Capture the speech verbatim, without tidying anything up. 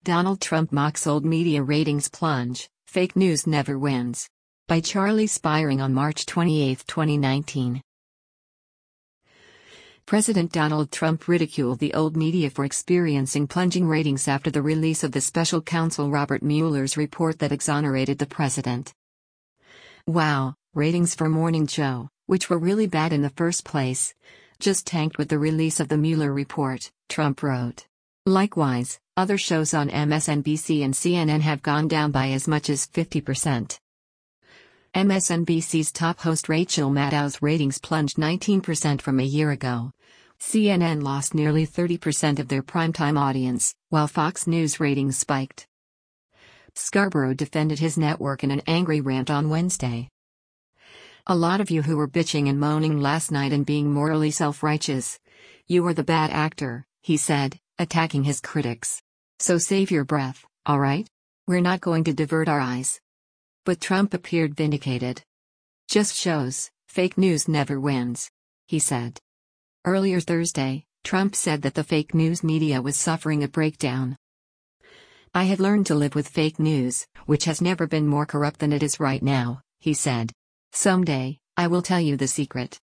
Donald Trump mocks old media ratings plunge, fake news never wins. By Charlie Spiring on March twenty-eighth, twenty nineteen. President Donald Trump ridiculed the old media for experiencing plunging ratings after the release of the special counsel Robert Mueller's report that exonerated the president. Wow, ratings for Morning Joe, which were really bad in the first place, just tanked with the release of the Mueller report, Trump wrote. Likewise, other shows on M S N B C and C N N have gone down by as much as fifty percent. M S N B C's top host Rachel Maddow's ratings plunged nineteen percent from a year ago. C N N lost nearly thirty percent of their primetime audience, while Fox News ratings spiked. Scarborough defended his network in an angry rant on Wednesday. "A lot of you who were bitching and moaning last night and being morally self-righteous. You were the bad actor," he said, attacking his critics. "So save your breath, all right? We're not going to divert our eyes." But Trump appeared vindicated. "Just shows, fake news never wins," he said. Earlier Thursday, Trump said that the fake news media was suffering a breakdown. "I have learned to live with fake news, which has never been more corrupt than it is right now," he said. "Someday, I will tell you the secret."